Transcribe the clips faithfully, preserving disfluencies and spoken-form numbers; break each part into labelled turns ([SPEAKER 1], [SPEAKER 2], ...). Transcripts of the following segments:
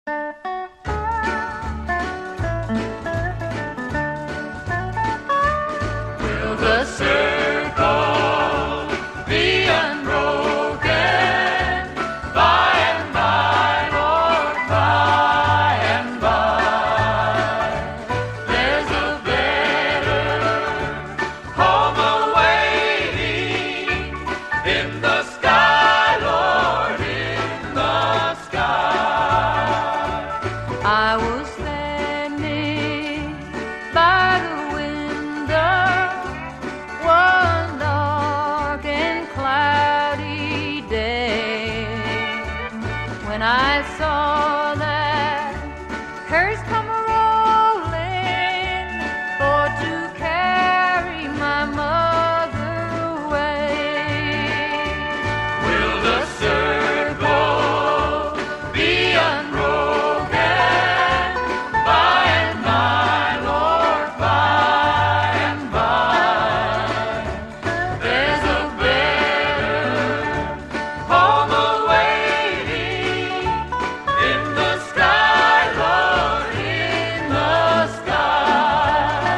[SPEAKER 1] Will the circle be unbroken by and by, Lord, by and by? There's a better home awaiting in the sky, Lord, in the sky.
[SPEAKER 2] I was standing by the window one dark and cloudy day when I saw that hearse come rolling for to carry my mother away.
[SPEAKER 1] Will the circle be unbroken by and by, Lord, by and by? There's a better home awaiting in the sky, Lord, in the sky.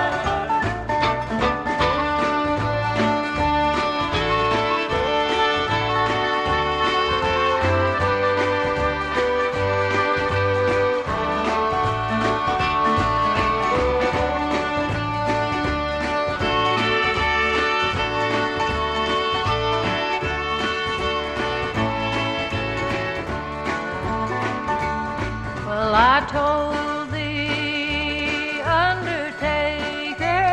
[SPEAKER 2] Well, I told the undertaker,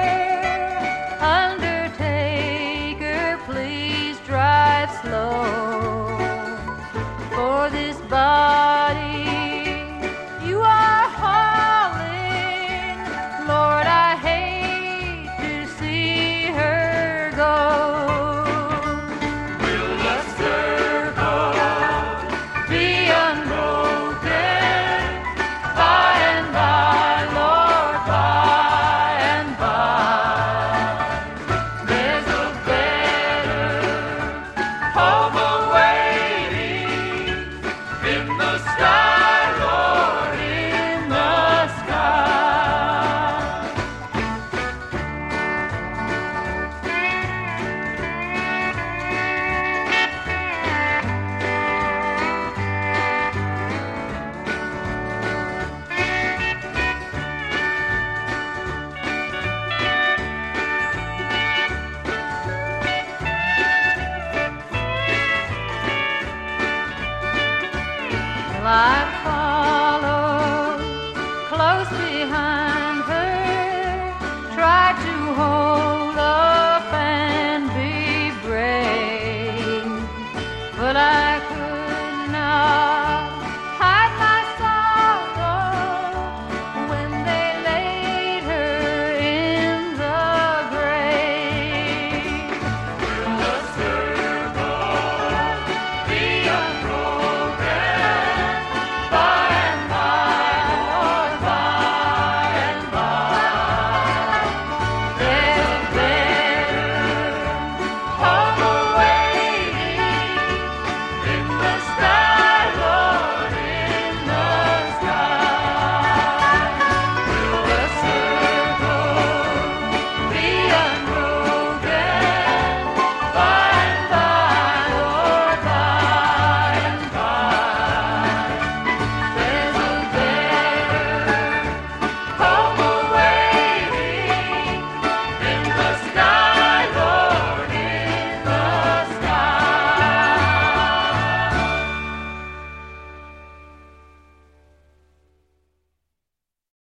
[SPEAKER 2] undertaker, please drive slow, for this body you are hauling, Lord, I hate to see her go.
[SPEAKER 1] Will the circle be unbroken by and by, Lord, by and by? There's a better home awaiting in the sky, Lord, in the sky.
[SPEAKER 2] Well, I've